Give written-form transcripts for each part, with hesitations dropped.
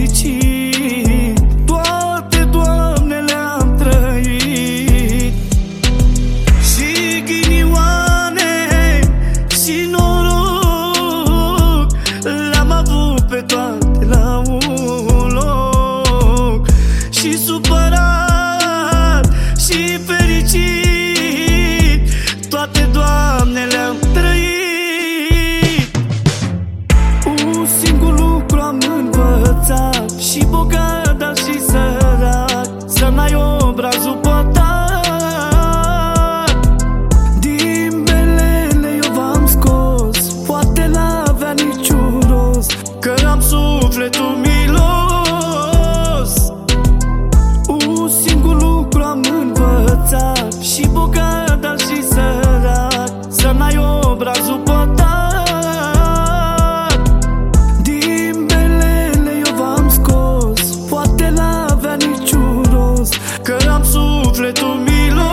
fericit. Toate, Doamne, le-am trăit. Și ghinioane și noroc le-am avut pe toate la un loc. Și supărat și fericit, toate, Doamne, le-am trăit. Un singur lucru am învățat, și bogat, dar și sărac, să n-ai obrazul pătat. Din belele eu v-am scos, poate n-avea niciun rost, că am sufletul milos. Un singur lucru am învățat, și bogat, dar și sărac, să n-ai obrazul pătat. Din belele eu v-am scos, poate n-avea niciun rost, că am sufletul milos.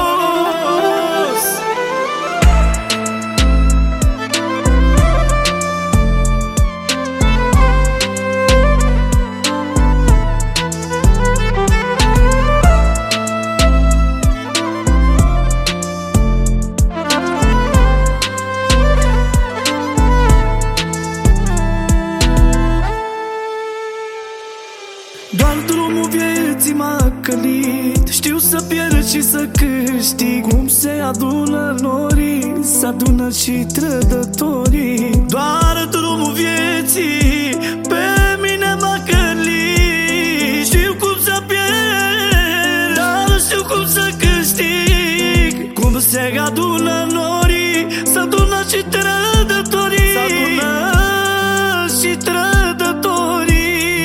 Doar drumul vieții m-a călit, știu să pierd și să câștig. Cum se adună norii, se adună și trădătorii. Doar drumul vieții pe mine m-a călit. Știu cum să pierd, dar știu cum să câștig. Cum se adună norii, se adună și trădătorii. Se adună și trădătorii.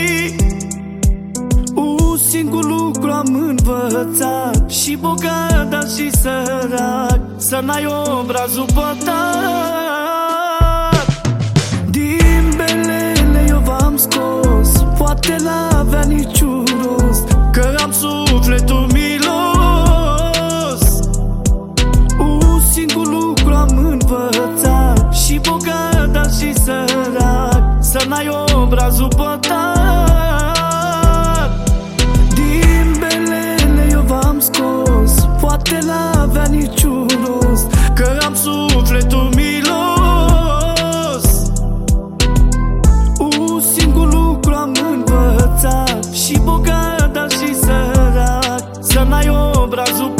Singur lucru am învățat, și bogat, dar și sărac, să n-ai obrazul pătat. Din belele eu v-am scos, poate n-avea niciun rost, că am sufletul milos. Un singur lucru am învățat, și bogat, dar și sărac, să n-ai obrazul pătat. Poate n-avea niciun rost, că am sufletul milos. Un singur lucru am învățat, și bogat, dar și sărac, să n-ai obrazul